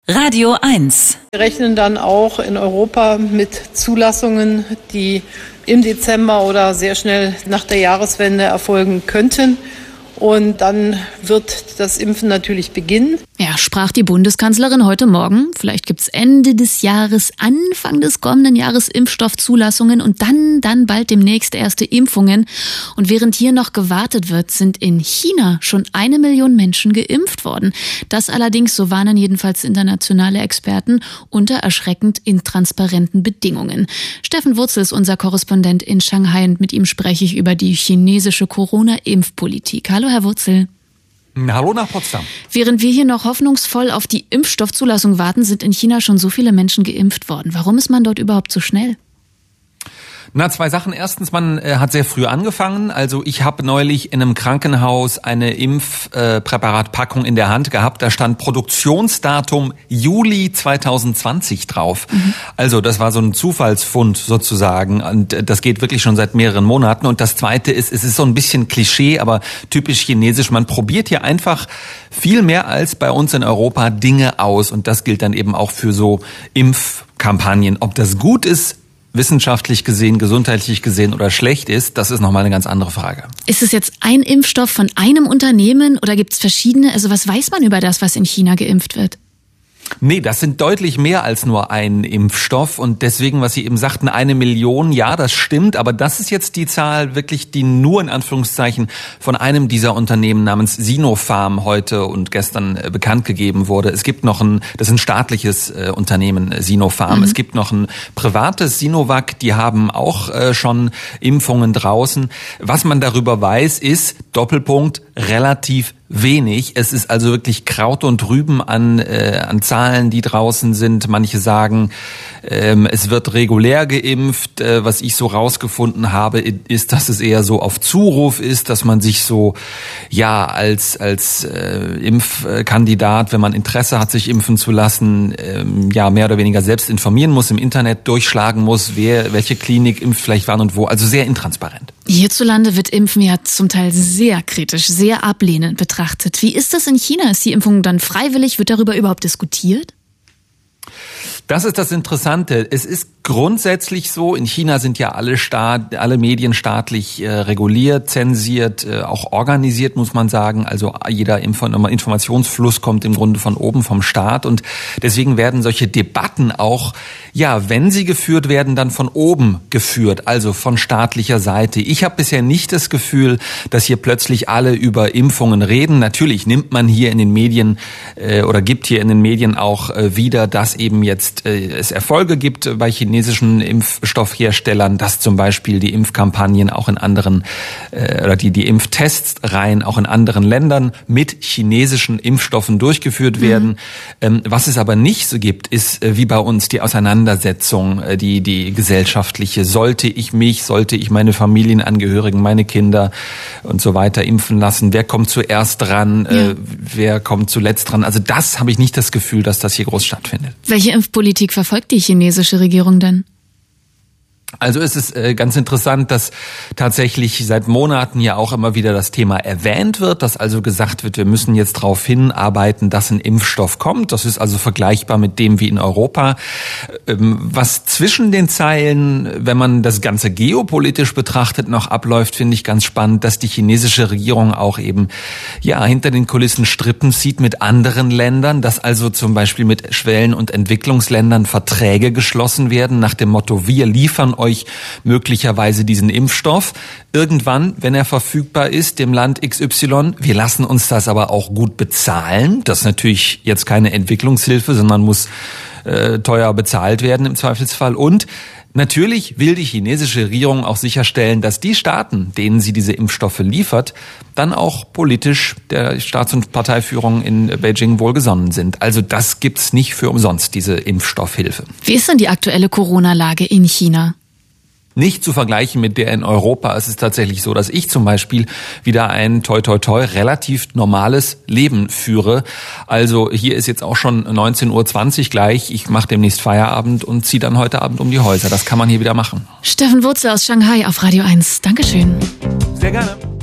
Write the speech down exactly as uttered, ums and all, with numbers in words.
Radio eins. Wir rechnen dann auch in Europa mit Zulassungen, die im Dezember oder sehr schnell nach der Jahreswende erfolgen könnten. Und dann wird das Impfen natürlich beginnen. Ja, sprach die Bundeskanzlerin heute Morgen. Vielleicht gibt's Ende des Jahres, Anfang des kommenden Jahres Impfstoffzulassungen und dann, dann bald demnächst erste Impfungen. Und während hier noch gewartet wird, sind in China schon eine Million Menschen geimpft worden. Das allerdings, so warnen jedenfalls internationale Experten, unter erschreckend intransparenten Bedingungen. Steffen Wurzel ist unser Korrespondent in Shanghai und mit ihm spreche ich über die chinesische Corona-Impfpolitik. Hallo, Herr Wurzel. Hallo nach Potsdam. Während wir hier noch hoffnungsvoll auf die Impfstoffzulassung warten, sind in China schon so viele Menschen geimpft worden. Warum ist man dort überhaupt so schnell? Na, zwei Sachen. Erstens, man äh, hat sehr früh angefangen. Also ich habe neulich in einem Krankenhaus eine Impfpräparatpackung äh, in der Hand gehabt. Da stand Produktionsdatum Juli zwanzig zwanzig drauf. Mhm. Also das war so ein Zufallsfund sozusagen. Und äh, das geht wirklich schon seit mehreren Monaten. Und das Zweite ist, es ist so ein bisschen Klischee, aber typisch chinesisch. Man probiert hier einfach viel mehr als bei uns in Europa Dinge aus. Und das gilt dann eben auch für so Impfkampagnen. Ob das gut ist, wissenschaftlich gesehen, gesundheitlich gesehen oder schlecht ist, das ist nochmal eine ganz andere Frage. Ist es jetzt ein Impfstoff von einem Unternehmen oder gibt es verschiedene? Also was weiß man über das, was in China geimpft wird? Nee, das sind deutlich mehr als nur ein Impfstoff und deswegen, was Sie eben sagten, eine Million, ja, das stimmt, aber das ist jetzt die Zahl wirklich, die nur in Anführungszeichen von einem dieser Unternehmen namens Sinopharm heute und gestern äh, bekannt gegeben wurde. Es gibt noch ein, das ist ein staatliches äh, Unternehmen, Sinopharm. Mhm. Es gibt noch ein privates Sinovac, die haben auch äh, schon Impfungen draußen. Was man darüber weiß, ist, Doppelpunkt, relativ wenig. Es ist also wirklich Kraut und Rüben an, äh, an Zahlen, die draußen sind. Manche sagen, ähm, es wird regulär geimpft. Äh, was ich so rausgefunden habe, ist, dass es eher so auf Zuruf ist, dass man sich so, ja, als, als äh, Impfkandidat, wenn man Interesse hat, sich impfen zu lassen, ähm, ja, mehr oder weniger selbst informieren muss, im Internet durchschlagen muss, wer, welche Klinik impft vielleicht wann und wo. Also sehr intransparent. Hierzulande wird Impfen ja zum Teil sehr kritisch, sehr ablehnend betrachtet. Wie ist das in China? Ist die Impfung dann freiwillig? Wird darüber überhaupt diskutiert? Das ist das Interessante. Es ist grundsätzlich so, in China sind ja alle Staat, alle Medien staatlich äh, reguliert, zensiert, äh, auch organisiert, muss man sagen. Also jeder Informationsfluss kommt im Grunde von oben vom Staat und deswegen werden solche Debatten auch, ja, wenn sie geführt werden, dann von oben geführt, also von staatlicher Seite. Ich habe bisher nicht das Gefühl, dass hier plötzlich alle über Impfungen reden. Natürlich nimmt man hier in den Medien äh, oder gibt hier in den Medien auch äh, wieder, dass eben jetzt es Erfolge gibt bei chinesischen Impfstoffherstellern, dass zum Beispiel die Impfkampagnen auch in anderen äh, oder die die Impftestreihen auch in anderen Ländern mit chinesischen Impfstoffen durchgeführt werden. Mhm. Ähm, was es aber nicht so gibt, ist äh, wie bei uns die Auseinandersetzung, äh, die die gesellschaftliche. Sollte ich mich, sollte ich meine Familienangehörigen, meine Kinder und so weiter impfen lassen? Wer kommt zuerst dran? Ja. Äh, wer kommt zuletzt dran? Also das habe ich nicht das Gefühl, dass das hier groß stattfindet. Welche Impfpolitik verfolgt die chinesische Regierung denn? Also es ist äh, ganz interessant, dass tatsächlich seit Monaten ja auch immer wieder das Thema erwähnt wird, dass also gesagt wird, wir müssen jetzt darauf hinarbeiten, dass ein Impfstoff kommt. Das ist also vergleichbar mit dem wie in Europa. Ähm, was zwischen den Zeilen, wenn man das Ganze geopolitisch betrachtet, noch abläuft, finde ich ganz spannend, dass die chinesische Regierung auch eben ja hinter den Kulissen Strippen zieht mit anderen Ländern, dass also zum Beispiel mit Schwellen- und Entwicklungsländern Verträge geschlossen werden nach dem Motto, wir liefern euch möglicherweise diesen Impfstoff. Irgendwann, wenn er verfügbar ist, dem Land X Y, wir lassen uns das aber auch gut bezahlen. Das ist natürlich jetzt keine Entwicklungshilfe, sondern muss äh, teuer bezahlt werden im Zweifelsfall. Und natürlich will die chinesische Regierung auch sicherstellen, dass die Staaten, denen sie diese Impfstoffe liefert, dann auch politisch der Staats- und Parteiführung in Beijing wohlgesonnen sind. Also das gibt's nicht für umsonst, diese Impfstoffhilfe. Wie ist denn die aktuelle Corona-Lage in China? Nicht zu vergleichen mit der in Europa. Es ist tatsächlich so, dass ich zum Beispiel wieder ein toi toi toi relativ normales Leben führe. Also hier ist jetzt auch schon neunzehn Uhr zwanzig gleich. Ich mache demnächst Feierabend und ziehe dann heute Abend um die Häuser. Das kann man hier wieder machen. Steffen Wurzel aus Shanghai auf Radio eins. Dankeschön. Sehr gerne.